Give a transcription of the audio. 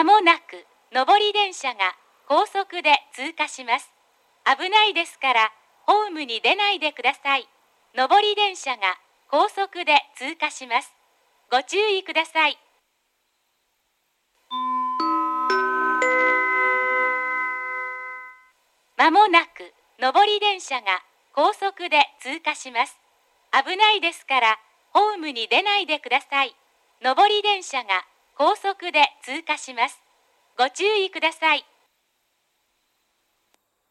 まもなく上り電車が高速で通過します。危ないですからホームに出ないでください。上り電車が高速で通過します。ご注意ください。まもなく上り電車が高速で通過します。危ないですからホームに出ないでください。上り電車が高速で通過します。ご注意ください。